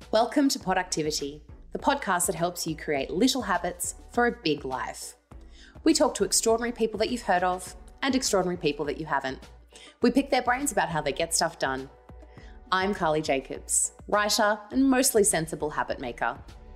Welcome to Productivity, the podcast that helps you create little habits for a big life. We talk to extraordinary people that you've heard of and extraordinary people that you haven't. We pick their brains about how they get stuff done. I'm Carly Jacobs, writer and mostly sensible habit maker.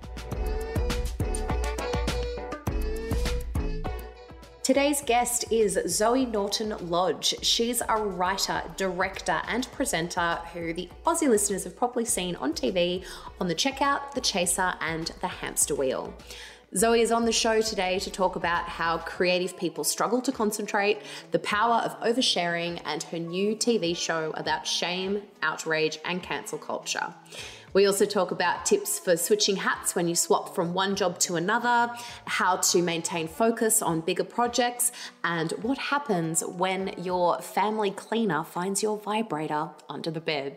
Today's guest is Zoe Norton-Lodge. She's a writer, director and presenter who the Aussie listeners have probably seen on TV on The Checkout, The Chaser and The Hamster Wheel. Zoe is on the show today to talk about how creative people struggle to concentrate, the power of oversharing, and her new TV show about shame, outrage and cancel culture. We also talk about tips for switching hats when you swap from one job to another, how to maintain focus on bigger projects, and what happens when your family cleaner finds your vibrator under the bed.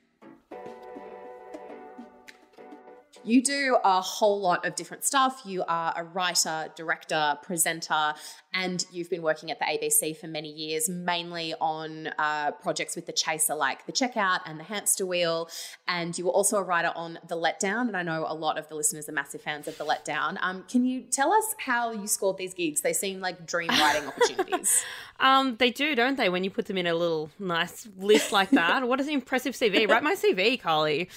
You do a whole lot of different stuff. You are a writer, director, presenter, and you've been working at the ABC for many years, mainly on projects with The Chaser like The Checkout and The Hamster Wheel. And you were also a writer on The Letdown, and I know a lot of the listeners are massive fans of The Letdown. Can you tell us how you scored these gigs? They seem like dream writing opportunities. They do, don't they, when you put them in a little nice list like that? What an impressive CV. Write my CV, Carly.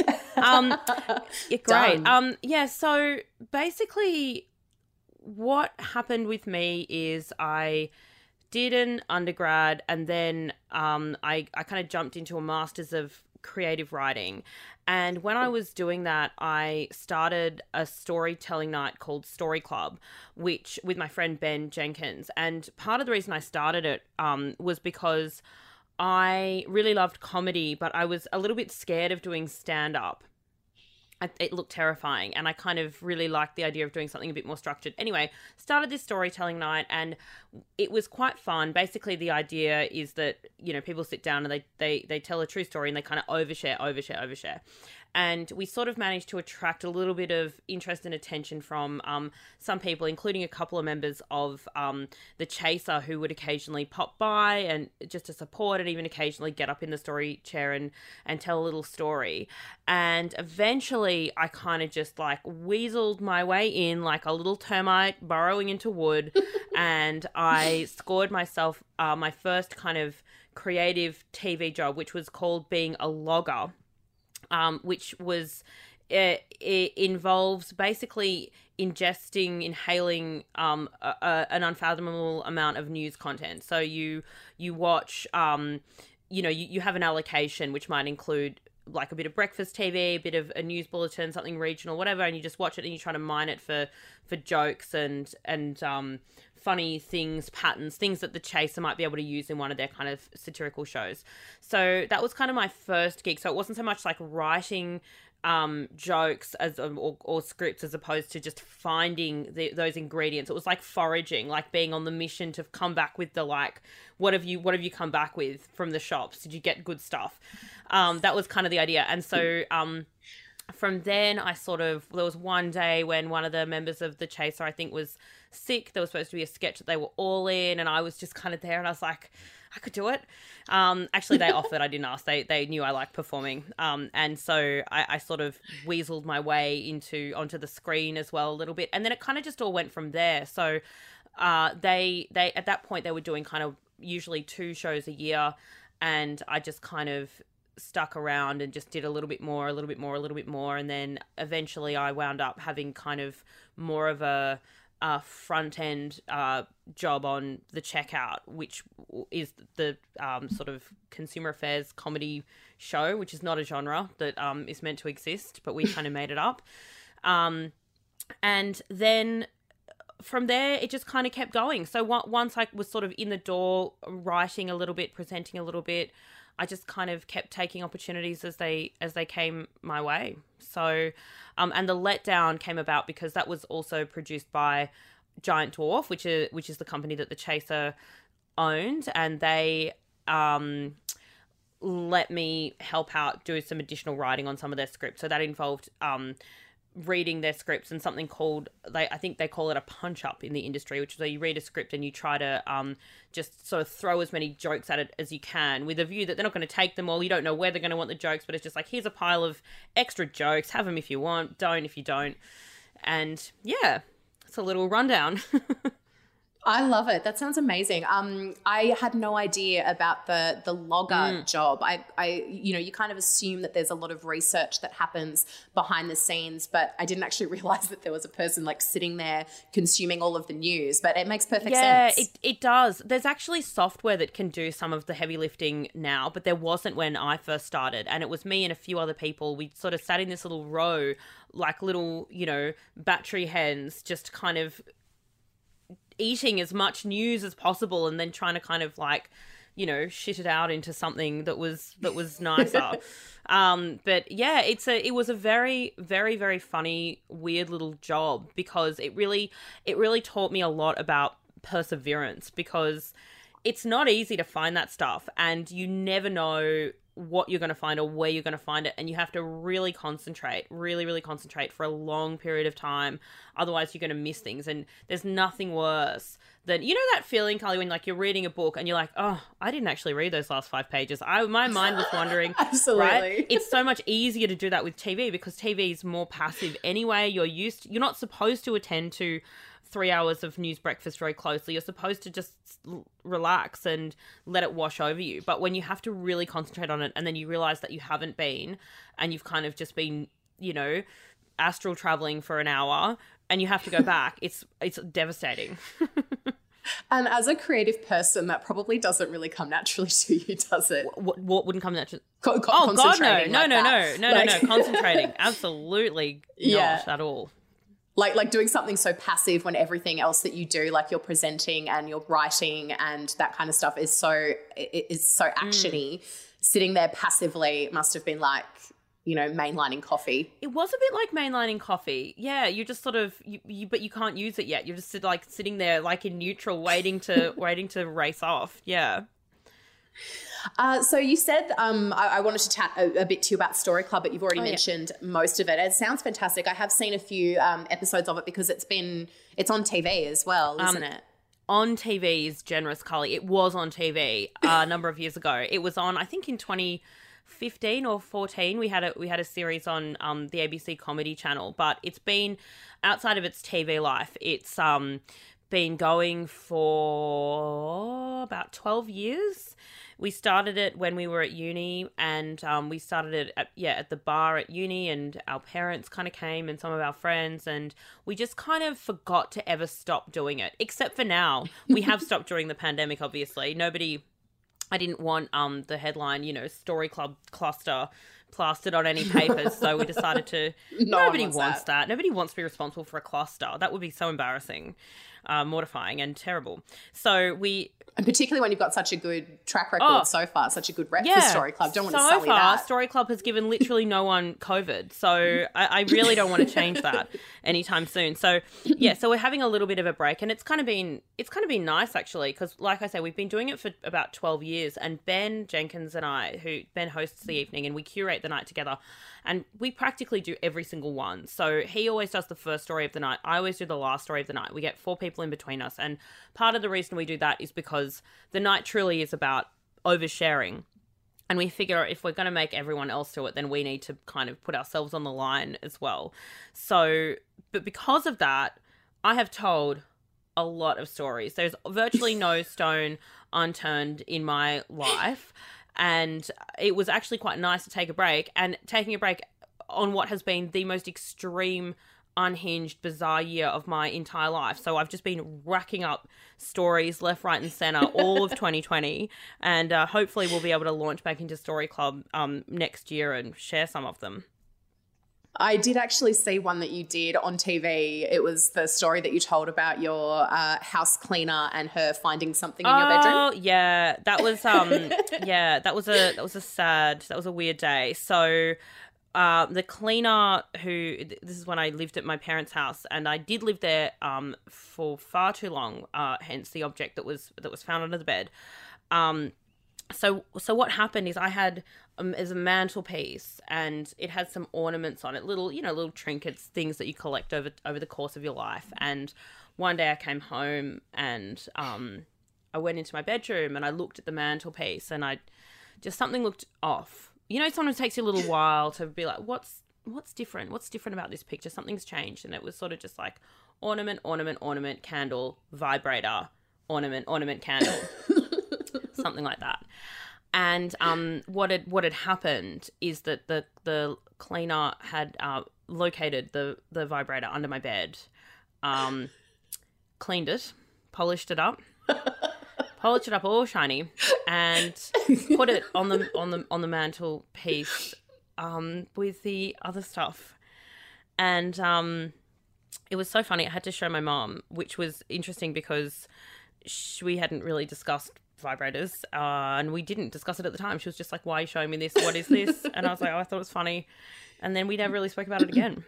Great. So basically what happened with me is I did an undergrad and then I kind of jumped into a master's of creative writing. And when I was doing that, I started a storytelling night called Story Club, which with my friend Ben Jenkins. And part of the reason I started it was because I really loved comedy, but I was a little bit scared of doing stand-up. It looked terrifying, and I kind of really liked the idea of doing something a bit more structured. Anyway, started this storytelling night, and it was quite fun. Basically, the idea is that, you know, people sit down and they tell a true story and they kind of overshare. And we sort of managed to attract a little bit of interest and attention from some people, including a couple of members of The Chaser, who would occasionally pop by and just to support and even occasionally get up in the story chair and tell a little story. And eventually I kind of just like weaseled my way in like a little termite burrowing into wood. And I scored myself my first kind of creative TV job, which was called being a logger. Which was, it involves basically inhaling an unfathomable amount of news content. So you watch, you have an allocation, which might include like a bit of breakfast TV, a bit of a news bulletin, something regional, whatever, and you just watch it and you try to mine it for jokes and funny things, patterns, things that The Chaser might be able to use in one of their kind of satirical shows. So that was kind of my first gig. So it wasn't so much like writing jokes or scripts as opposed to just finding those ingredients. It was like foraging, like being on the mission to come back with the like, what have you come back with from the shops? Did you get good stuff? That was kind of the idea. And so from then there was one day when one of the members of The Chaser, I think, was sick. There was supposed to be a sketch that they were all in, and I was just kind of there and I was like, I could do it. Actually, they offered. I didn't ask. They knew I liked performing. And so I sort of weaseled my way onto the screen as well a little bit. And then it kind of just all went from there. So they at that point, they were doing kind of usually 2 shows a year. And I just kind of stuck around and just did a little bit more. And then eventually I wound up having kind of more of a front end job on The Checkout, which is the sort of consumer affairs comedy show, which is not a genre that is meant to exist, but we kind of made it up. And then from there, it just kind of kept going. So once I was sort of in the door, writing a little bit, presenting a little bit, I just kind of kept taking opportunities as they came my way. So, and The Letdown came about because that was also produced by Giant Dwarf, which is the company that The Chaser owned, and they let me help out, do some additional writing on some of their scripts. So that involved reading their scripts and something called, I think they call it a punch up in the industry, which is where you read a script and you try to just sort of throw as many jokes at it as you can, with a view that they're not going to take them all. You don't know where they're going to want the jokes, but it's just like, here's a pile of extra jokes, have them if you want, don't if you don't. And yeah, it's a little rundown. I love it. That sounds amazing. I had no idea about the logger job. I you kind of assume that there's a lot of research that happens behind the scenes, but I didn't actually realize that there was a person like sitting there consuming all of the news. But it makes perfect sense. Yeah, it does. There's actually software that can do some of the heavy lifting now, but there wasn't when I first started. And it was me and a few other people. We sort of sat in this little row, like little, battery hens, just kind of eating as much news as possible, and then trying to kind of like, shit it out into something that was nicer. But yeah, it was a very, very, very funny, weird little job, because it really taught me a lot about perseverance, because it's not easy to find that stuff, and you never know what you're going to find or where you're going to find it, and you have to really concentrate, really, really concentrate for a long period of time. Otherwise you're going to miss things. And there's nothing worse than, that feeling, Carly, when like you're reading a book and you're like, oh, I didn't actually read those last 5 pages. My mind was wandering. Absolutely. Right? It's so much easier to do that with TV, because TV is more passive anyway. You're not supposed to attend to 3 hours of news breakfast very closely. You're supposed to just relax and let it wash over you. But when you have to really concentrate on it, and then you realize that you haven't been, and you've kind of just been, astral traveling for an hour, and you have to go back, it's devastating. And as a creative person, that probably doesn't really come naturally to you, does it? What wouldn't come naturally? Oh God, no. Concentrating, absolutely not at all. Like doing something so passive when everything else that you do, like you're presenting and you're writing and that kind of stuff, is so actiony. Sitting there passively must have been like, mainlining coffee. It was a bit like mainlining coffee. Yeah, you just sort of but you can't use it yet. You're just sitting there like in neutral, waiting to race off. Yeah. So you said I wanted to chat a bit to you about Story Club, but you've already mentioned most of it. It sounds fantastic. I have seen a few episodes of it, because it's on TV as well, isn't it? On TV is generous, Carly. It was on TV a number of years ago. It was on, I think, in 2015 or 14. We had a series on the ABC Comedy Channel, but it's been, outside of its TV life, it's been going for about 12 years. We started it when we were at uni, and we started it at the bar at uni, and our parents kind of came, and some of our friends, and we just kind of forgot to ever stop doing it, except for now. We have stopped during the pandemic, obviously. I didn't want the headline, Story Club cluster plastered on any papers, so we decided to, nobody wants that. Nobody wants to be responsible for a cluster. That would be so embarrassing, mortifying and terrible. So and particularly when you've got such a good track record so far, such a good rep for Story Club. Don't want to sully that. Story Club has given literally no one COVID. So I really don't want to change that anytime soon. So yeah, so we're having a little bit of a break, and it's kind of been nice actually, because like I say, we've been doing it for about 12 years, and Ben Jenkins and Ben hosts the evening, and we curate the night together, and we practically do every single one. So he always does the first story of the night. I always do the last story of the night. We get 4 people in between us, and part of the reason we do that is because the night truly is about oversharing. And we figure if we're going to make everyone else do it, then we need to kind of put ourselves on the line as well. So, but because of that, I have told a lot of stories. There's virtually no stone unturned in my life. And it was actually quite nice to take a break, and taking a break on what has been the most extreme, unhinged, bizarre year of my entire life. So I've just been racking up stories left, right and centre all of 2020, and hopefully we'll be able to launch back into Story Club next year and share some of them. I did actually see one that you did on TV. It was the story that you told about your house cleaner and her finding something in your bedroom. Oh yeah, that was that was a weird day. So the cleaner this is when I lived at my parents' house, and I did live there for far too long, hence the object that was found under the bed. So what happened is I had as a mantelpiece, and it had some ornaments on it, little trinkets, things that you collect over the course of your life. And one day I came home and I went into my bedroom and I looked at the mantelpiece, and something looked off. Sometimes it takes you a little while to be like, what's different? What's different about this picture? Something's changed. And it was sort of just like ornament, candle, vibrator, ornament, candle. Something like that. And what had happened is that the cleaner had located the vibrator under my bed, cleaned it, polished it up all shiny, and put it on the mantelpiece with the other stuff. And it was so funny. I had to show my mom, which was interesting because we hadn't really discussed vibrators, and we didn't discuss it at the time. She was just like, why are you showing me this? What is this? And I was like, oh, I thought it was funny. And then we never really spoke about it again.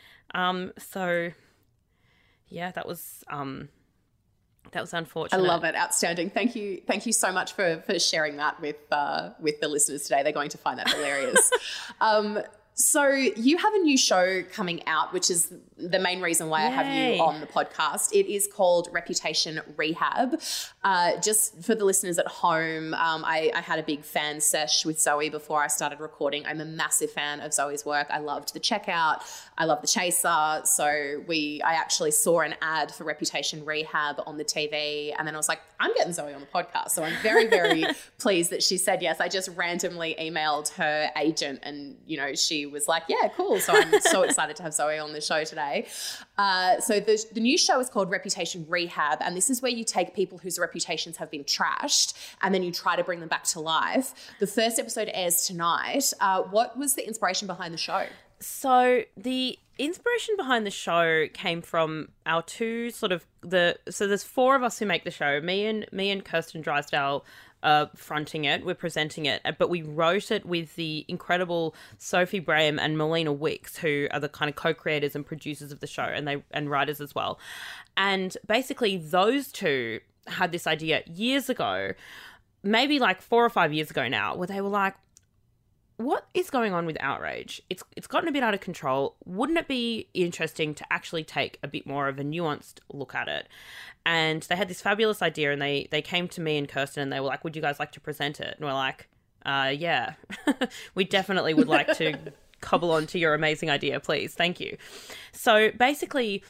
So yeah, that was unfortunate. I love it. Outstanding. Thank you so much for sharing that with the listeners today. They're going to find that hilarious. So you have a new show coming out, which is the main reason why I have you on the podcast. It is called Reputation Rehab. Just for the listeners at home, I had a big fan sesh with Zoe before I started recording. I'm a massive fan of Zoe's work. I loved The Checkout. I love The Chaser. So I actually saw an ad for Reputation Rehab on the TV, and then I was like, I'm getting Zoe on the podcast. So I'm very, very pleased that she said yes. I just randomly emailed her agent, and she was like, yeah, cool. So I'm so excited to have Zoe on the show today. So the new show is called Reputation Rehab, and this is where you take people whose reputations have been trashed and then you try to bring them back to life. The first episode airs tonight. What was the inspiration behind the show? So the inspiration behind the show came from our two so there's four of us who make the show. Me and Kirsten Drysdale fronting it, we're presenting it, but we wrote it with the incredible Sophie Braham and Melina Wicks, who are the kind of co-creators and producers of the show, and writers as well. And basically those two had this idea years ago, maybe like 4 or 5 years ago now, where they were like, what is going on with outrage? It's gotten a bit out of control. Wouldn't it be interesting to actually take a bit more of a nuanced look at it? And they had this fabulous idea, and they came to me and Kirsten, and they were like, would you guys like to present it? And we're like, yeah, we definitely would like to cobble on to your amazing idea, please. Thank you. So basically,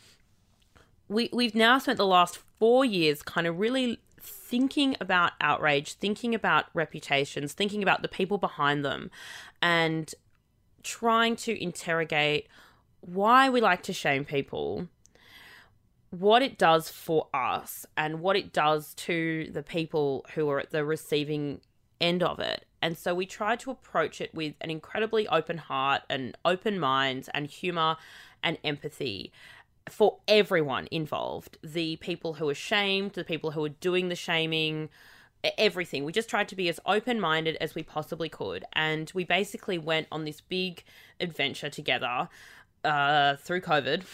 we've now spent the last 4 years kind of really thinking about outrage, thinking about reputations, thinking about the people behind them, and trying to interrogate why we like to shame people, what it does for us, and what it does to the people who are at the receiving end of it. And so we try to approach it with an incredibly open heart and open minds and humor and empathy for everyone involved, the people who are shamed, the people who are doing the shaming, everything. We just tried to be as open-minded as we possibly could, and we basically went on this big adventure together through COVID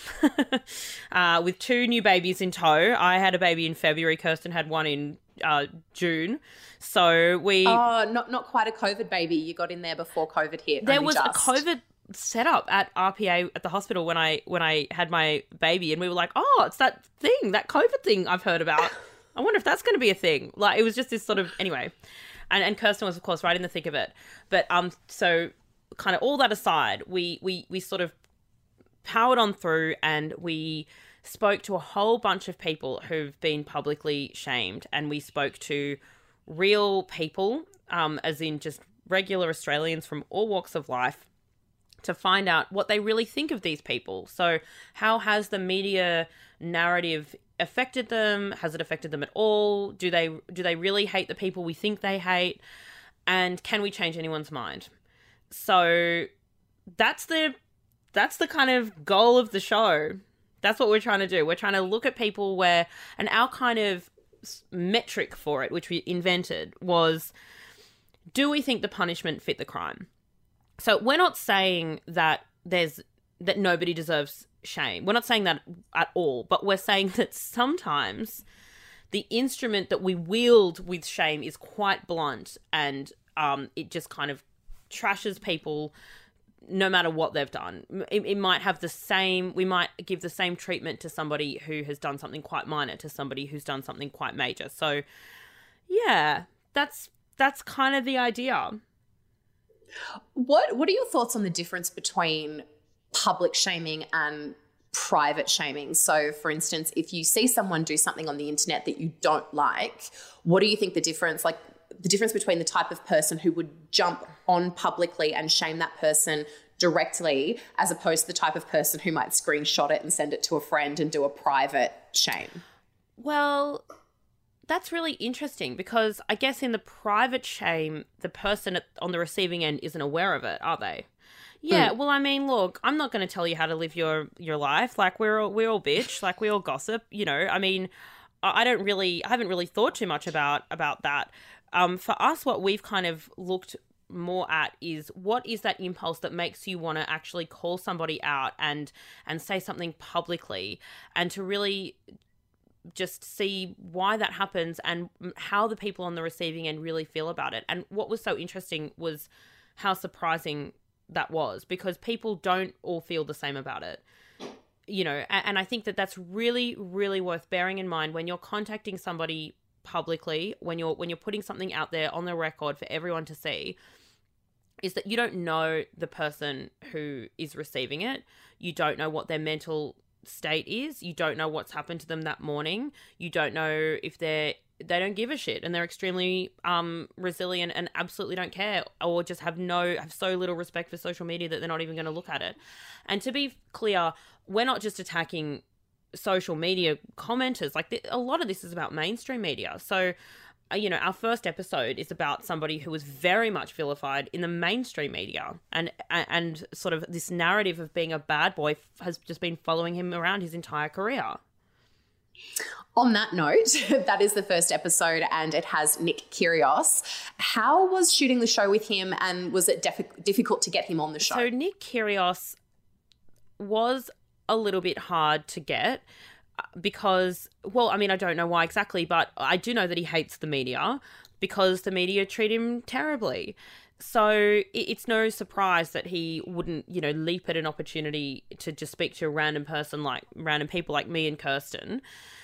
with 2 new babies in tow. I had a baby in February, Kirsten had one in June. So we... Oh, not quite a COVID baby. You got in there before COVID hit. There was a COVID set up at RPA at the hospital when I had my baby, and we were like, oh, it's that COVID thing I've heard about. I wonder if that's going to be a thing. Like, it was just this sort of, anyway. And Kirsten was, of course, right in the thick of it. But so kind of all that aside, we sort of powered on through, and we spoke to a whole bunch of people who've been publicly shamed, and we spoke to real people, as in just regular Australians from all walks of life, to find out what they really think of these people. So how has the media narrative affected them? Has it affected them at all? Do they really hate the people we think they hate? And can we change anyone's mind? So that's the kind of goal of the show. That's what we're trying to do. We're trying to look at people and our kind of metric for it, which we invented, was, do we think the punishment fit the crime? So we're not saying that nobody deserves shame. We're not saying that at all, but we're saying that sometimes the instrument that we wield with shame is quite blunt, and it just kind of trashes people no matter what they've done. It might have the same, we might give the same treatment to somebody who has done something quite minor to somebody who's done something quite major. So yeah, that's kind of the idea. What are your thoughts on the difference between public shaming and private shaming? So for instance, if you see someone do something on the internet that you don't like, what do you think the difference between the type of person who would jump on publicly and shame that person directly, as opposed to the type of person who might screenshot it and send it to a friend and do a private shame? Well, that's really interesting, because I guess in the private shame, the person on the receiving end isn't aware of it, are they? Yeah, well, I mean, look, I'm not going to tell you how to live your life. Like, we're all bitch. Like, we all gossip, you know. I mean, I haven't really thought too much about that. For us, what we've kind of looked more at is, what is that impulse that makes you want to actually call somebody out and say something publicly, and to really just see why that happens and how the people on the receiving end really feel about it. And what was so interesting was how surprising that was, because people don't all feel the same about it, you know. And I think that that's really, really worth bearing in mind when you're contacting somebody publicly, when you're putting something out there on the record for everyone to see, is that you don't know the person who is receiving it. You don't know what their mental state is. You don't know what's happened to them that morning. You don't know if they don't give a shit and they're extremely resilient and absolutely don't care, or just have so little respect for social media that they're not even going to look at it. And to be clear, we're not just attacking social media commenters. Like, a lot of this is about mainstream media. So, you know, our first episode is about somebody who was very much vilified in the mainstream media, and sort of this narrative of being a bad boy has just been following him around his entire career. On that note, that is the first episode, and it has Nick Kyrgios. How was shooting the show with him, and was it difficult to get him on the show? So Nick Kyrgios was a little bit hard to get, because, well, I mean, I don't know why exactly, but I do know that he hates the media because the media treat him terribly. So it's no surprise that he wouldn't, you know, leap at an opportunity to just speak to a random people like me and Kirsten.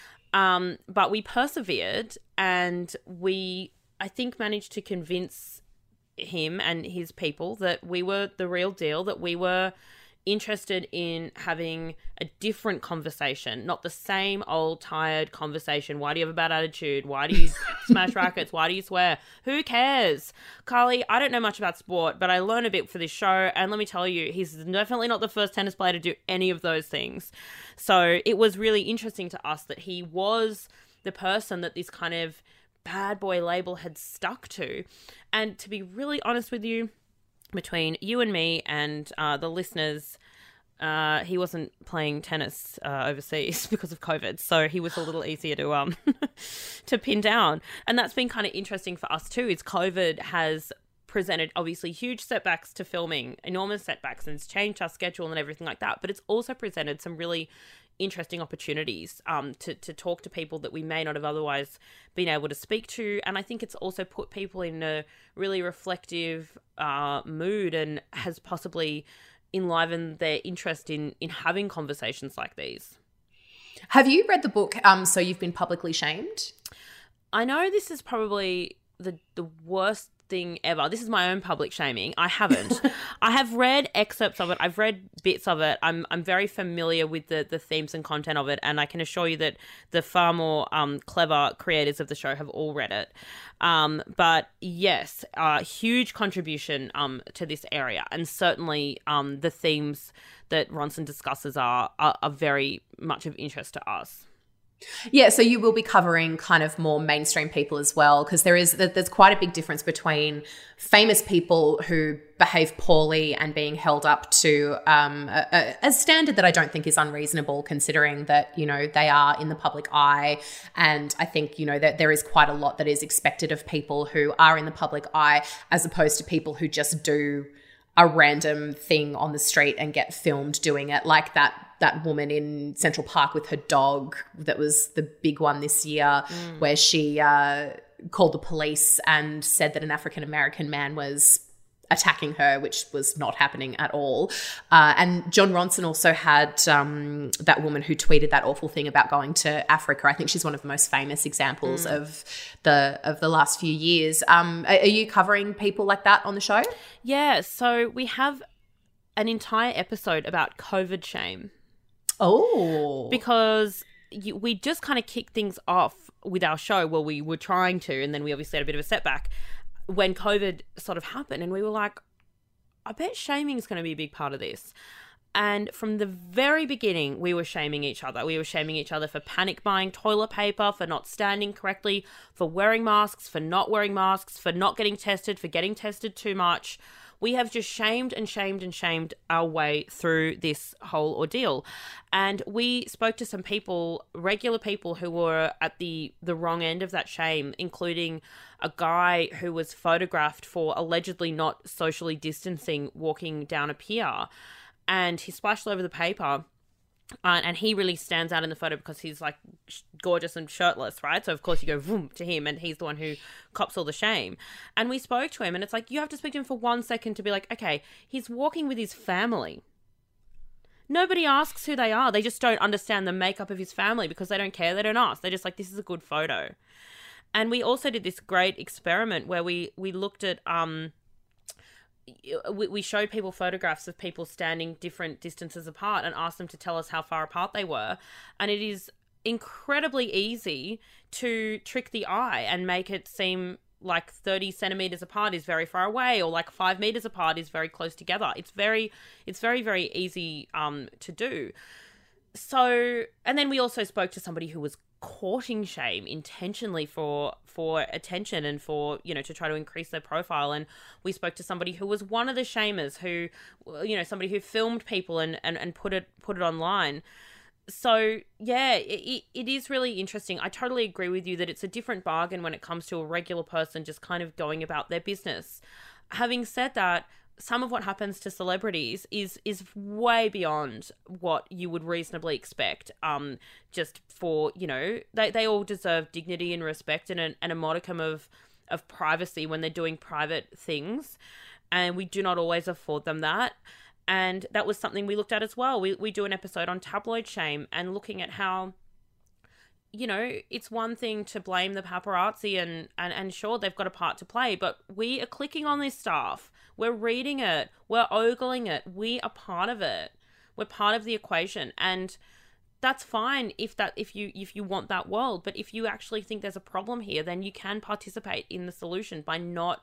But we persevered, and we, I think, managed to convince him and his people that we were the real deal, that we were interested in having a different conversation, not the same old tired conversation. Why do you have a bad attitude? Why do you smash rackets? Why do you swear? Who cares? Carly, I don't know much about sport, but I learned a bit for this show, and let me tell you, he's definitely not the first tennis player to do any of those things. So it was really interesting to us that he was the person that this kind of bad boy label had stuck to. And to be really honest with you, between you and me and the listeners, he wasn't playing tennis overseas because of COVID, so he was a little easier to to pin down. And that's been kind of interesting for us too, is COVID has presented obviously huge setbacks to filming, enormous setbacks, and it's changed our schedule and everything like that, but it's also presented some really interesting opportunities to talk to people that we may not have otherwise been able to speak to. And I think it's also put people in a really reflective mood, and has possibly enlivened their interest in having conversations like these. Have you read the book, So You've Been Publicly Shamed? I know this is probably the worst thing ever. This is my own public shaming. I haven't. I have read excerpts of it. I've read bits of it. I'm very familiar with the themes and content of it, and I can assure you that the far more clever creators of the show have all read it. But yes, huge contribution to this area, and certainly the themes that Ronson discusses are very much of interest to us. Yeah, so you will be covering kind of more mainstream people as well, because there's quite a big difference between famous people who behave poorly and being held up to a standard that I don't think is unreasonable, considering that, you know, they are in the public eye. And I think, you know, that there is quite a lot that is expected of people who are in the public eye, as opposed to people who just do a random thing on the street and get filmed doing it, like that that woman in Central Park with her dog. That was the big one this year, where she called the police and said that an African-American man was attacking her, which was not happening at all. And John Ronson also had that woman who tweeted that awful thing about going to Africa. I think she's one of the most famous examples of the last few years. Are you covering people like that on the show? Yeah, so we have an entire episode about COVID shame. Oh. Because we just kind of kicked things off with our show. Well, we were trying to, and then we obviously had a bit of a setback when COVID sort of happened, and we were like, I bet shaming is going to be a big part of this. And from the very beginning, we were shaming each other. We were shaming each other for panic buying toilet paper, for not standing correctly, for wearing masks, for not wearing masks, for not getting tested, for getting tested too much. We have just shamed and shamed and shamed our way through this whole ordeal. And we spoke to some people, regular people who were at the wrong end of that shame, including a guy who was photographed for allegedly not socially distancing walking down a pier. And he splashed all over the paper. And he really stands out in the photo because he's like gorgeous and shirtless, right? So of course you go vroom to him, and he's the one who cops all the shame. And we spoke to him, and it's like, you have to speak to him for 1 second to be like, okay, he's walking with his family. Nobody asks who they are. They just don't understand the makeup of his family because they don't care. They don't ask. They're just like, this is a good photo. And we also did this great experiment where we looked at we showed people photographs of people standing different distances apart and asked them to tell us how far apart they were. And it is incredibly easy to trick the eye and make it seem like 30 centimeters apart is very far away, or like 5 meters apart is very close together. It's very, very easy to do. So, and then we also spoke to somebody who was courting shame intentionally for attention and for, you know, to try to increase their profile. And we spoke to somebody who was one of the shamers, who, you know, somebody who filmed people and put it online. So yeah, it is really interesting. I totally agree with you that it's a different bargain when it comes to a regular person just kind of going about their business. Having said that, some of what happens to celebrities is way beyond what you would reasonably expect. Just for, you know, they all deserve dignity and respect and a modicum of privacy when they're doing private things. And we do not always afford them that. And that was something we looked at as well. We do an episode on tabloid shame and looking at how, you know, it's one thing to blame the paparazzi and sure, they've got a part to play, but we are clicking on this stuff. We're reading it. We're ogling it. We are part of it. We're part of the equation. And that's fine if you want that world. But if you actually think there's a problem here, then you can participate in the solution by not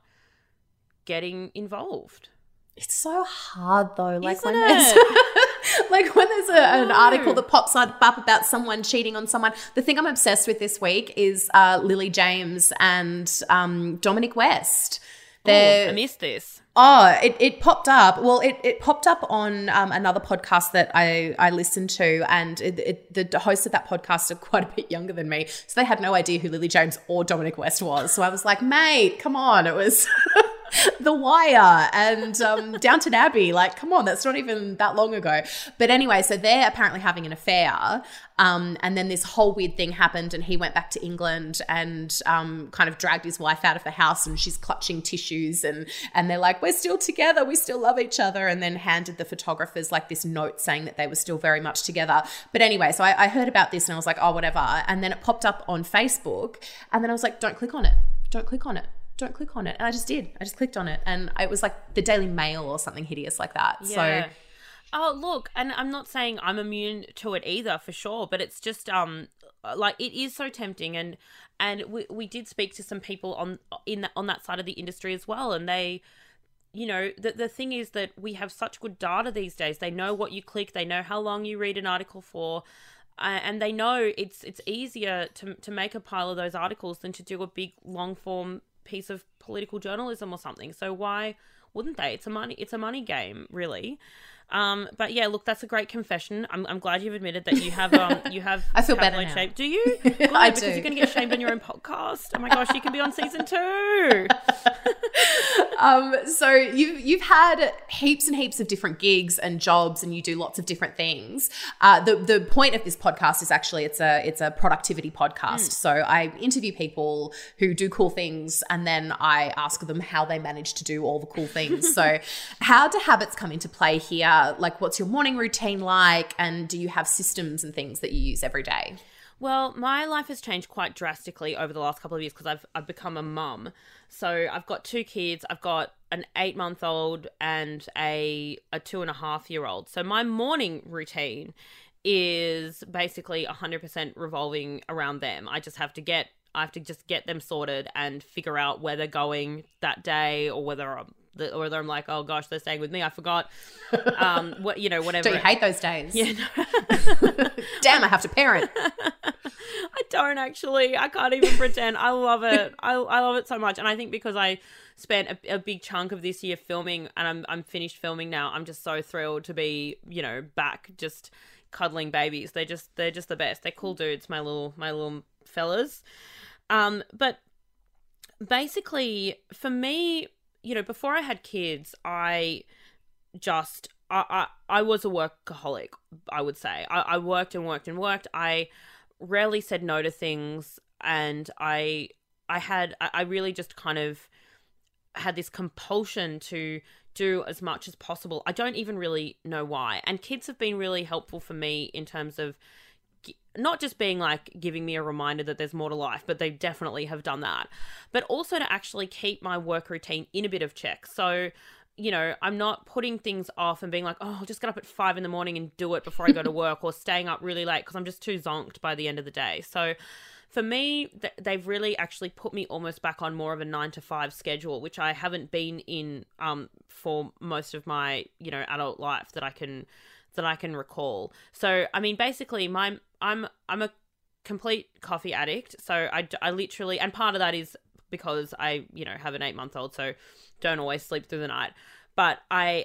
getting involved. It's so hard though. Like Isn't when it? like when there's an article that pops up about someone cheating on someone. The thing I'm obsessed with this week is Lily James and Dominic West. I missed this. Oh, it popped up. Well, it popped up on another podcast that I listened to, and the hosts of that podcast are quite a bit younger than me, so they had no idea who Lily James or Dominic West was. So I was like, mate, come on. It was The Wire and Downton Abbey. Like, come on, that's not even that long ago. But anyway, so they're apparently having an affair. And then this whole weird thing happened, and he went back to England and kind of dragged his wife out of the house, and she's clutching tissues, and they're like, we're still together, we still love each other, and then handed the photographers like this note saying that they were still very much together. But anyway, so I heard about this and I was like, oh, whatever. And then it popped up on Facebook, and then I was like, don't click on it. Don't click on it. Don't click on it. And I just did. I just clicked on it, and it was like the Daily Mail or something hideous like that. Yeah. So oh, look, and I'm not saying I'm immune to it either, for sure, but it's just like it is so tempting, and we did speak to some people on that side of the industry as well, and they, you know, the thing is that we have such good data these days. They know what you click, they know how long you read an article for. And they know it's easier to make a pile of those articles than to do a big long form piece of political journalism or something. So why wouldn't they? It's a money game, really. But yeah, look, that's a great confession. I'm glad you've admitted that you have I feel better now. Shame. Do you? Good, I do. Because you're going to get shamed on your own podcast. Oh my gosh, you can be on season 2. So you've had heaps and heaps of different gigs and jobs, and you do lots of different things. The point of this podcast is actually it's a productivity podcast. So I interview people who do cool things, and then I ask them how they manage to do all the cool things. So how do habits come into play here? Like, what's your morning routine like, and do you have systems and things that you use every day? Well, my life has changed quite drastically over the last couple of years because I've become a mum. So I've got 2 kids. I've got an 8-month-old and a 2.5-year-old. So my morning routine is basically 100% revolving around them. I have to just get them sorted and figure out where they're going that day, or whether I'm like, oh gosh, they're staying with me, I forgot. Whatever. Do you hate those days? Yeah. Damn, I have to parent. I don't actually. I can't even pretend. I love it. I love it so much. And I think because I spent a big chunk of this year filming, and I'm finished filming now, I'm just so thrilled to be, back just cuddling babies. They're just the best. They're cool dudes, my little fellas. But basically for me, before I had kids, I was a workaholic, I would say. I worked and worked and worked. I rarely said no to things, and I really just kind of had this compulsion to do as much as possible. I don't even really know why. And kids have been really helpful for me in terms of not just being like giving me a reminder that there's more to life, but they definitely have done that. But also to actually keep my work routine in a bit of check. So, I'm not putting things off and being like, oh, I'll just get up at 5 a.m. and do it before I go to work, or staying up really late because I'm just too zonked by the end of the day. So for me, they've really actually put me almost back on more of a 9-to-5 schedule, which I haven't been in for most of my, adult life that I can recall. So, I mean, basically I'm a complete coffee addict. So I literally, and part of that is because I, have an 8-month-old, so don't always sleep through the night. But I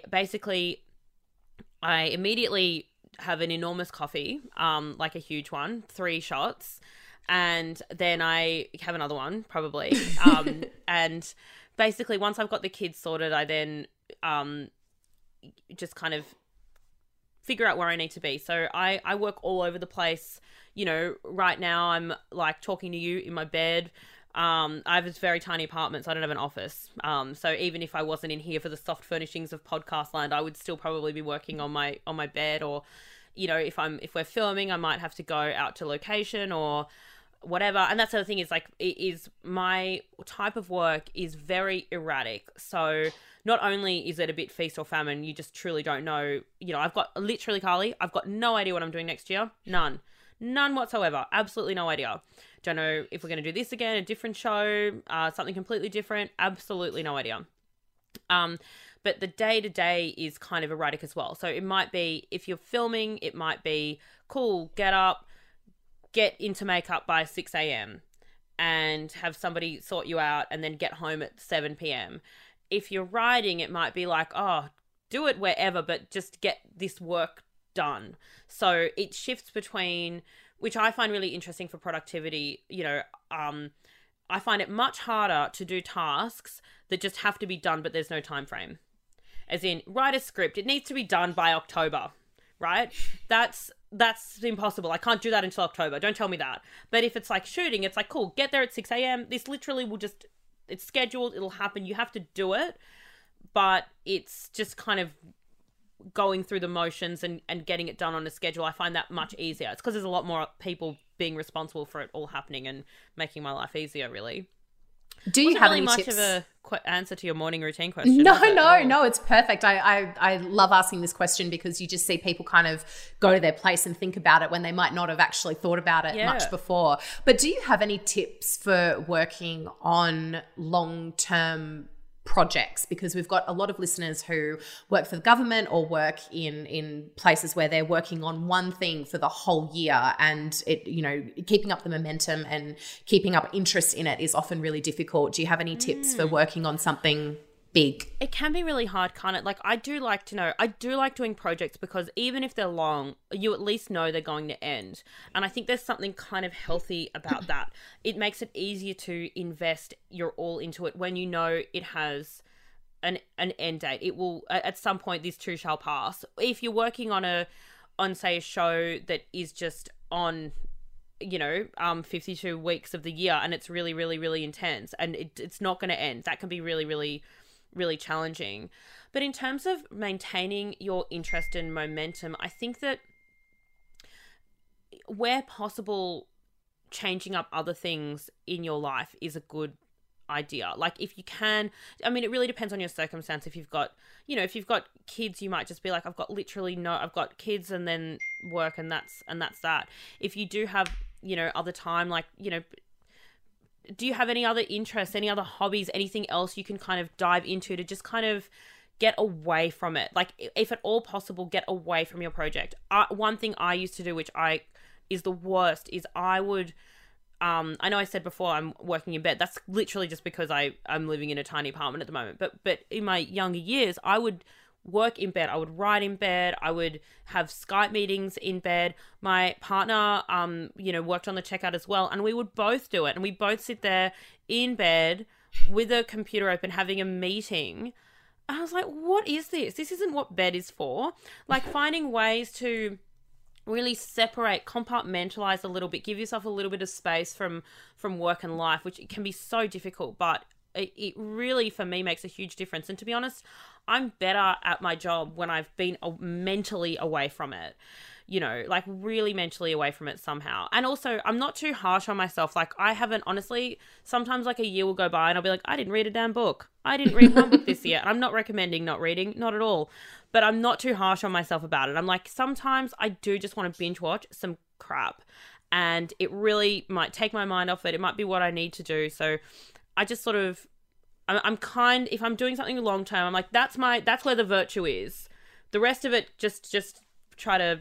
immediately have an enormous coffee, like a huge one, 3 shots. And then I have another one probably. And basically once I've got the kids sorted, I then just kind of figure out where I need to be. So I work all over the place. Right now I'm like talking to you in my bed. I have this very tiny apartment, so I don't have an office. So even if I wasn't in here for the soft furnishings of podcast land, I would still probably be working on my bed, or, if we're filming, I might have to go out to location or whatever. And that's the other thing is like, my type of work is very erratic. So not only is it a bit feast or famine, you just truly don't know. I've got literally, Carly, I've got no idea what I'm doing next year. None whatsoever. Absolutely no idea. Don't know if we're going to do this again, a different show, something completely different. Absolutely no idea. But the day-to-day is kind of erratic as well. So it might be, if you're filming, it might be, cool, get up, get into makeup by 6 a.m. and have somebody sort you out, and then get home at 7 p.m. If you're writing, it might be like, oh, do it wherever, but just get this work done. So it shifts between, which I find really interesting for productivity. I find it much harder to do tasks that just have to be done, but there's no time frame. As in, write a script. It needs to be done by October, right? That's impossible. I can't do that until October. Don't tell me that. But if it's like shooting, it's like, cool, get there at 6 a.m. This literally will just, it's scheduled. It'll happen. You have to do it. But it's just kind of going through the motions and getting it done on a schedule. I find that much easier. It's because there's a lot more people being responsible for it all happening and making my life easier, really. Do you have really any much tips? of a answer to your morning routine question? No, it's perfect. I love asking this question because you just see people kind of go to their place and think about it when they might not have actually thought about it much before. But do you have any tips for working on long-term projects? Because we've got a lot of listeners who work for the government or work in places where they're working on one thing for the whole year, and it, keeping up the momentum and keeping up interest in it is often really difficult. Do you have any tips for working on something big? It can be really hard, can't it? Like, I do like doing projects because even if they're long, you at least know they're going to end. And I think there's something kind of healthy about that. It makes it easier to invest your all into it when you know it has an end date. It will, at some point, this too shall pass. If you're working on say a show that is just on, 52 weeks of the year, and it's really, really, really intense, and it's not going to end, that can be really, really, really challenging. But in terms of maintaining your interest and momentum, I think that where possible, changing up other things in your life is a good idea. Like, if you can, I mean, it really depends on your circumstance. If you've got, if you've got kids, you might just be like, I've got kids and then work, and that's that. If you do have, other time, like, do you have any other interests, any other hobbies, anything else you can kind of dive into to just kind of get away from it? Like, if at all possible, get away from your project. One thing I used to do, which is the worst, is I would, I know I said before I'm working in bed. That's literally just because I'm living in a tiny apartment at the moment. But in my younger years, I would work in bed. I would write in bed. I would have Skype meetings in bed. My partner, worked on the checkout as well, and we would both do it. And we both sit there in bed with a computer open, having a meeting. And I was like, what is this? This isn't what bed is for. Like, finding ways to really separate, compartmentalize a little bit, give yourself a little bit of space from work and life, which can be so difficult, but it really, for me, makes a huge difference. And to be honest, I'm better at my job when I've been mentally away from it, like really mentally away from it somehow. And also, I'm not too harsh on myself. Like, I haven't, honestly, sometimes like a year will go by and I'll be like, I didn't read a damn book. I didn't read one book this year. And I'm not recommending not reading, not at all. But I'm not too harsh on myself about it. I'm like, sometimes I do just want to binge watch some crap, and it really might take my mind off it. It might be what I need to do. So I just sort of, if I'm doing something long term, I'm like, that's where the virtue is. The rest of it, just try to,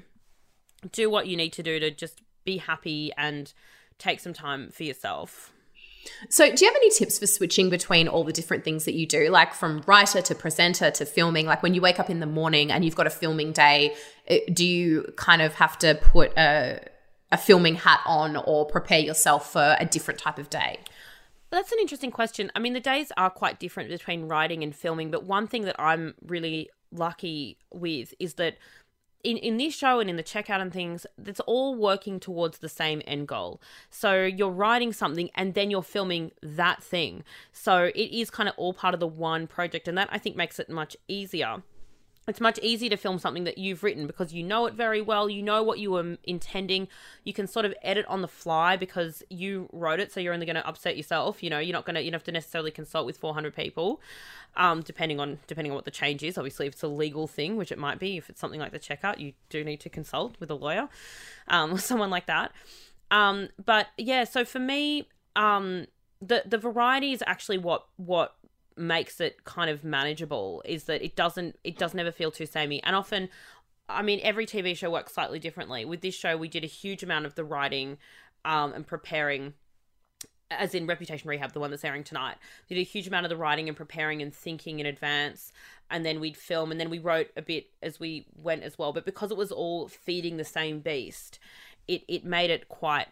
do what you need to do to just be happy and take some time for yourself. So do you have any tips for switching between all the different things that you do, like from writer to presenter to filming? Like, when you wake up in the morning and you've got a filming day, do you kind of have to put a filming hat on or prepare yourself for a different type of day? That's an interesting question. I mean, the days are quite different between writing and filming, but one thing that I'm really lucky with is that in this show and in the checkout and things, it's all working towards the same end goal. So you're writing something and then you're filming that thing. So it is kind of all part of the one project, and that, I think, makes it much easier. It's much easier to film something that you've written because you know it very well. You know what you were intending. You can sort of edit on the fly because you wrote it, so you're only going to upset yourself. You don't have to necessarily consult with 400 people, depending on what the change is. Obviously, if it's a legal thing, which it might be, if it's something like the checkout, you do need to consult with a lawyer, or someone like that. But yeah, so for me, the variety is actually what makes it kind of manageable, is that it doesn't ever feel too samey. And often, I mean, every TV show works slightly differently. With this show, we did a huge amount of the writing and preparing, as in Reputation Rehab, the one that's airing tonight. We did a huge amount of the writing and preparing and thinking in advance, and then we'd film, and then we wrote a bit as we went as well. But because it was all feeding the same beast, it made it quite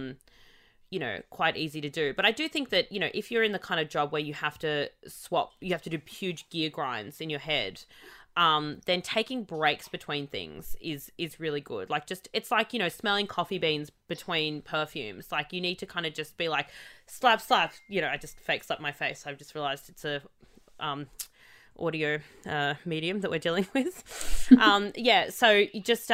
quite easy to do. But I do think that, if you're in the kind of job where you have to do huge gear grinds in your head, then taking breaks between things is really good. Like, it's like, smelling coffee beans between perfumes. Like, you need to kind of just be like, slap, I just fake slapped my face. I've just realized it's a audio medium that we're dealing with. Yeah, so you just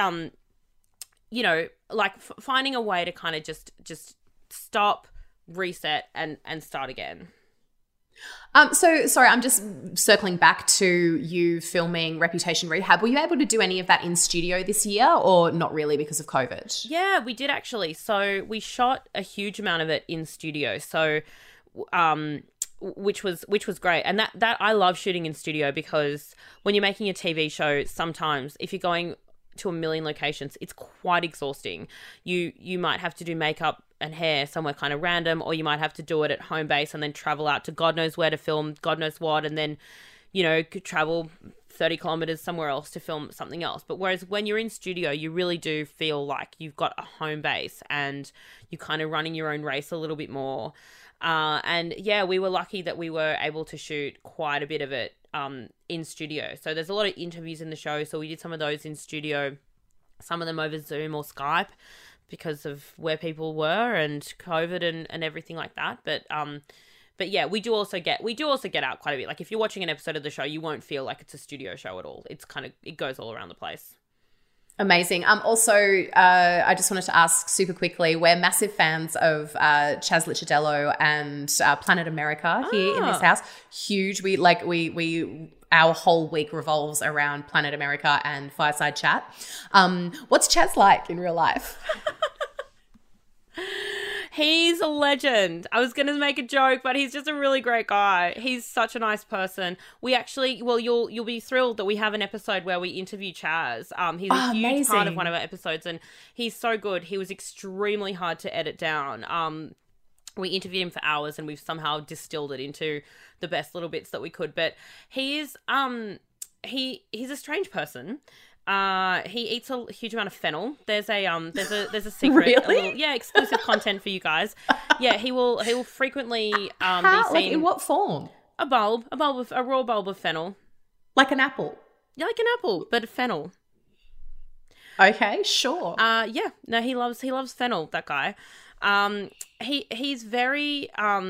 finding a way to kind of just stop, reset, and start again. So sorry, I'm just circling back to you filming Reputation Rehab. Were you able to do any of that in studio this year, or not really because of COVID? Yeah, we did actually. So we shot a huge amount of it in studio. So, which was great. And that I love shooting in studio, because when you're making a TV show, sometimes if you're going to a million locations, it's quite exhausting. You might have to do makeup and hair somewhere kind of random, or you might have to do it at home base and then travel out to God knows where to film God knows what, and then could travel 30 kilometers somewhere else to film something else. But whereas when you're in studio, you really do feel like you've got a home base and you're kind of running your own race a little bit more. And yeah, we were lucky that we were able to shoot quite a bit of it in studio. So there's a lot of interviews in the show. So we did some of those in studio, some of them over Zoom or Skype because of where people were and COVID and everything like that. But yeah, we do also get out quite a bit. Like if you're watching an episode of the show, you won't feel like it's a studio show at all. It goes all around the place. Amazing. Also, I just wanted to ask super quickly, we're massive fans of Chaz Licciardello and Planet America here in this house. Huge. Our whole week revolves around Planet America and Fireside Chat. What's Chaz like in real life? He's a legend. I was going to make a joke, but he's just a really great guy. He's such a nice person. We actually, well, you'll be thrilled that we have an episode where we interview Chaz. He's a huge part of one of our episodes, and he's so good. He was extremely hard to edit down. We interviewed him for hours, and we've somehow distilled it into the best little bits that we could. But he is, he's a strange person. He eats a huge amount of fennel. There's a secret, really? Exclusive content for you guys. Yeah, he will frequently be seen. Like in what form? A raw bulb of fennel, like an apple. Yeah, like an apple, but fennel. Okay, sure. He loves fennel. That guy. He's very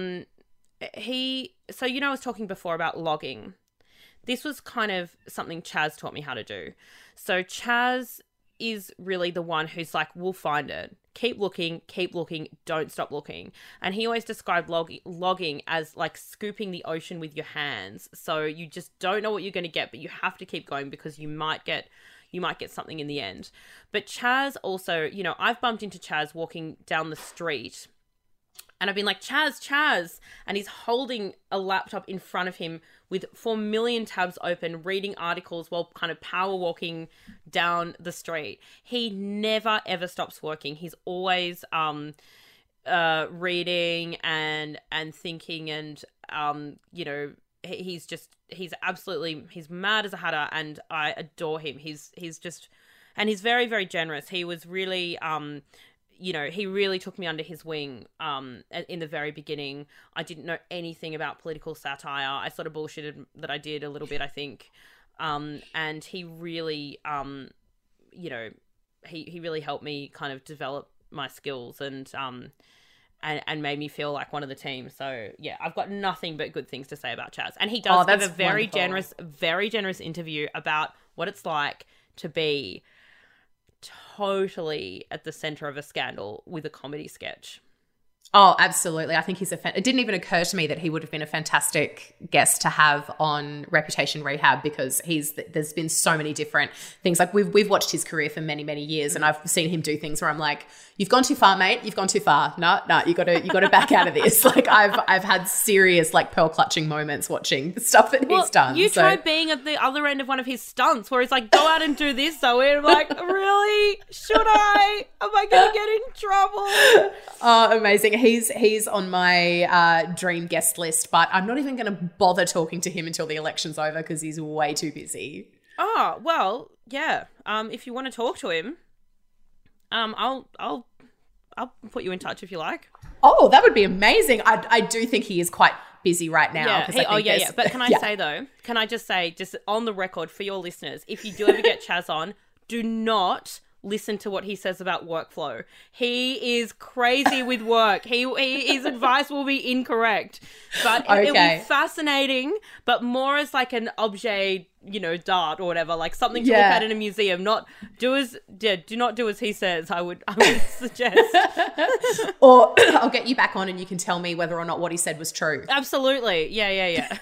So I was talking before about logging. This was kind of something Chaz taught me how to do. So Chaz is really the one who's like, we'll find it. Keep looking, don't stop looking. And he always described logging as like scooping the ocean with your hands. So you just don't know what you're going to get, but you have to keep going because you might get something in the end. But Chaz also, I've bumped into Chaz walking down the street and I've been like, Chaz, and he's holding a laptop in front of him with 4 million tabs open, reading articles while kind of power walking down the street. He never, ever stops working. He's always reading and thinking and, he's mad as a hatter and I adore him. He's very, very generous. He was really, he really took me under his wing in the very beginning. I didn't know anything about political satire. I sort of bullshitted that I did a little bit, I think. And he really, he really helped me kind of develop my skills and made me feel like one of the team. So, yeah, I've got nothing but good things to say about Chaz. And he does give a very generous interview about what it's like to be totally at the center of a scandal with a comedy sketch. Oh, absolutely. I think it didn't even occur to me that he would have been a fantastic guest to have on Reputation Rehab because there's been so many different things. Like we've watched his career for many, many years and I've seen him do things where I'm like, you've gone too far, mate. You've gone too far. No, you got to back out of this. Like I've had serious like pearl clutching moments watching the stuff that he's done. You tried being at the other end of one of his stunts where he's like, go out and do this. So we're like, really? Should I? Am I going to get in trouble? Oh, amazing. He's on my dream guest list, but I'm not even going to bother talking to him until the election's over because he's way too busy. Oh, well, yeah. If you want to talk to him, I'll put you in touch if you like. Oh, that would be amazing. I do think he is quite busy right now. Yeah. But can I say though, can I just say, just on the record for your listeners, if you do ever get Chaz on, do not listen to what he says about workflow. He is crazy with work. His advice will be incorrect, but it'll be fascinating, but more as like an objet, d'art or whatever, like something to look at in a museum. Do not do as he says. I would suggest. Or I'll get you back on and you can tell me whether or not what he said was true. Absolutely. Yeah.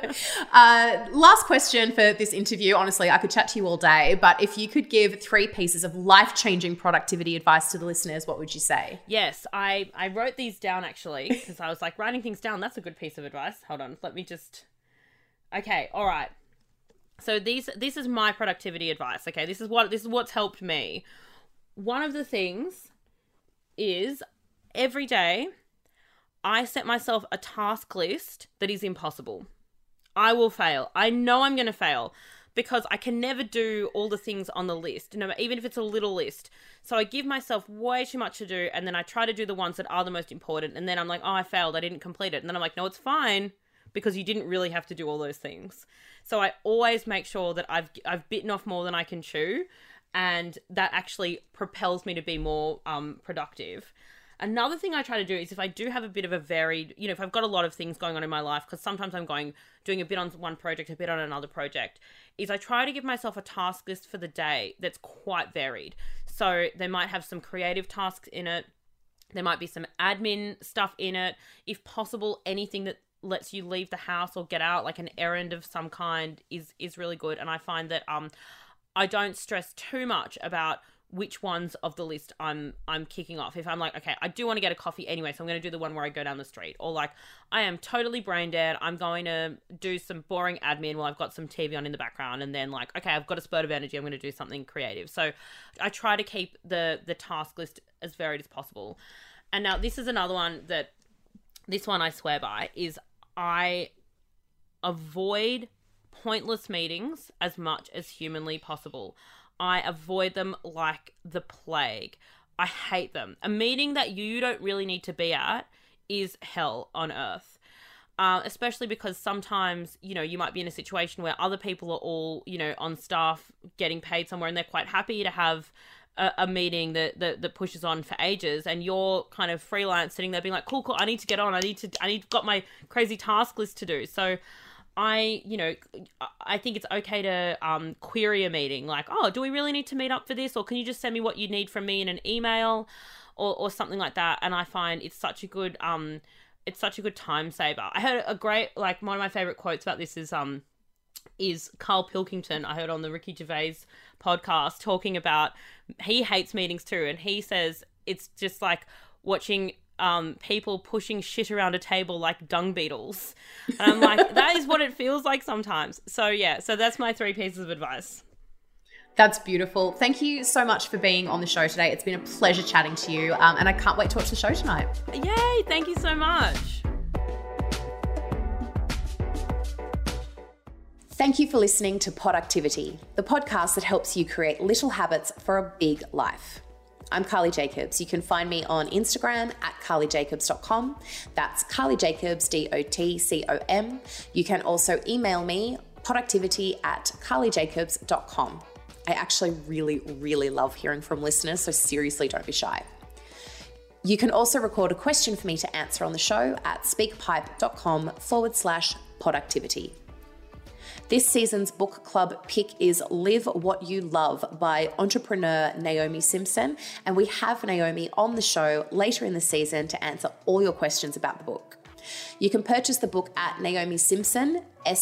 Last question for this interview. Honestly, I could chat to you all day, but if you could give 3 pieces of life-changing productivity advice to the listeners, what would you say? Yes, I wrote these down actually because I was like, writing things down, that's a good piece of advice. Hold on, let me just... Okay, all right. So this is my productivity advice. Okay, this is what's helped me. One of the things is every day I set myself a task list that is impossible. I will fail. I know I'm going to fail, because I can never do all the things on the list, even if it's a little list. So I give myself way too much to do, and then I try to do the ones that are the most important, and then I'm like, oh, I failed, I didn't complete it. And then I'm like, no, it's fine, because you didn't really have to do all those things. So I always make sure that I've bitten off more than I can chew, and that actually propels me to be more productive. Another thing I try to do is if I do have a bit of a varied, if I've got a lot of things going on in my life, because sometimes I'm doing a bit on one project, a bit on another project, is I try to give myself a task list for the day that's quite varied. So they might have some creative tasks in it. There might be some admin stuff in it. If possible, anything that lets you leave the house or get out, like an errand of some kind, is really good. And I find that I don't stress too much about which ones of the list I'm kicking off. If I'm like, okay, I do want to get a coffee anyway, so I'm going to do the one where I go down the street. Or like, I am totally brain dead, I'm going to do some boring admin while I've got some TV on in the background, and then like, okay, I've got a spurt of energy, I'm going to do something creative. So I try to keep the task list as varied as possible. And now this is another one this one I swear by, is I avoid pointless meetings as much as humanly possible. I avoid them like the plague. I hate them. A meeting that you don't really need to be at is hell on earth. Especially because sometimes, you might be in a situation where other people are all, on staff getting paid somewhere, and they're quite happy to have a meeting that pushes on for ages, and you're kind of freelance sitting there being like, cool, I need to get on. I got my crazy task list to do. So I think it's okay to query a meeting, like, oh, do we really need to meet up for this? Or can you just send me what you need from me in an email or something like that? And I find it's such a good time saver. I heard a great, like, one of my favorite quotes about this is Carl Pilkington. I heard on the Ricky Gervais podcast talking about, he hates meetings too. And he says it's just like watching people pushing shit around a table like dung beetles. And I'm like, that is what it feels like sometimes. So yeah, so that's my 3 pieces of advice. That's beautiful. Thank you so much for being on the show today. It's been a pleasure chatting to you, and I can't wait to watch the show tonight. Yay, thank you so much. Thank you for listening to Productivity, the podcast that helps you create little habits for a big life. I'm Carly Jacobs. You can find me on Instagram at carlyjacobs.com. That's Carly Jacobs, DOTCOM. You can also email me, productivity@carlyjacobs.com. I actually really, really love hearing from listeners, so seriously, don't be shy. You can also record a question for me to answer on the show at speakpipe.com/productivity. This season's book club pick is Live What You Love by entrepreneur Naomi Simpson, and we have Naomi on the show later in the season to answer all your questions about the book. You can purchase the book at Naomi Simpson,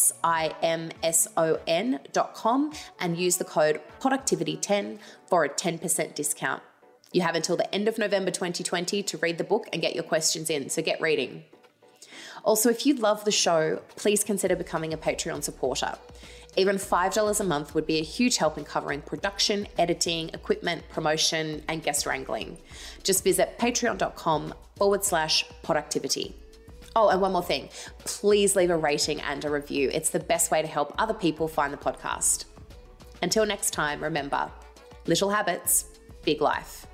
SIMSON.com, and use the code productivity10 for a 10% discount. You have until the end of November 2020 to read the book and get your questions in, so get reading. Also, if you love the show, please consider becoming a Patreon supporter. Even $5 a month would be a huge help in covering production, editing, equipment, promotion, and guest wrangling. Just visit patreon.com/productivity. Oh, and one more thing. Please leave a rating and a review. It's the best way to help other people find the podcast. Until next time, remember, little habits, big life.